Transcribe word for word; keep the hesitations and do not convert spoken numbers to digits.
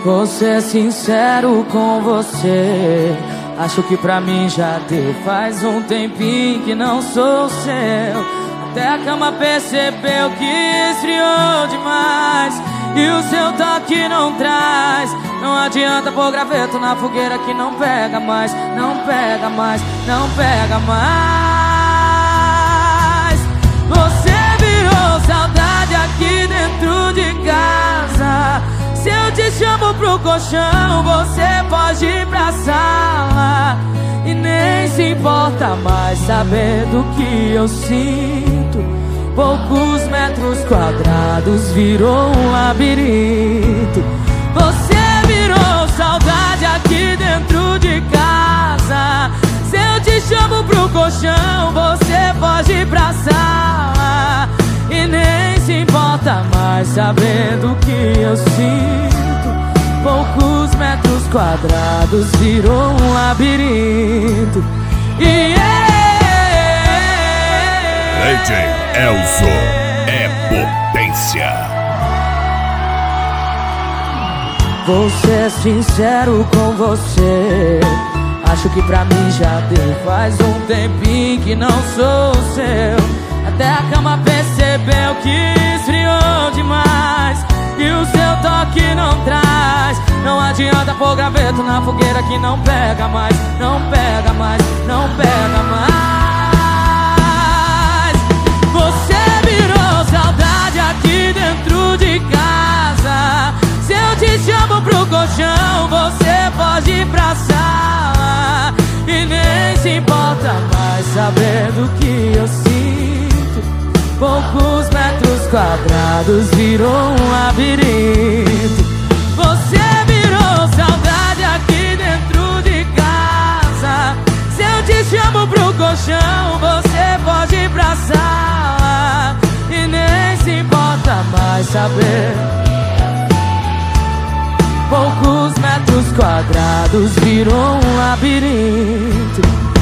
Vou ser sincero com você, acho que pra mim já deu. Faz um tempinho que não sou seu, até a cama percebeu que esfriou demais. E o seu toque não traz, não adianta pôr graveto na fogueira que não pega mais. Não pega mais, não pega mais. Você virou saudade aqui dentro de casa. Se eu te chamo pro colchão, você pode ir pra sala e nem se importa mais saber do que eu sinto. Poucos metros quadrados virou um labirinto. Você virou saudade aqui dentro de casa. Se eu te chamo pro colchão, você pode ir pra sala e nem se importa mais saber do que eu sinto. Poucos metros quadrados virou um labirinto. E D J Elzo é potência. Vou ser sincero com você, acho que pra mim já deu. Faz um tempinho que não sou seu, até a cama percebeu que esfriou demais. E o seu toque não traz, não adianta pôr graveto na fogueira que não pega mais. Não pega mais, não pega mais. Você virou saudade aqui dentro de casa. Se eu te chamo pro colchão, você pode ir pra sala e nem se importa mais saber do que eu sinto. Poucos metros quadrados virou um labirinto. Você virou saudade aqui dentro de casa. Se eu te chamo pro colchão, você pode ir pra sala e nem se importa mais saber. Poucos metros quadrados virou um labirinto.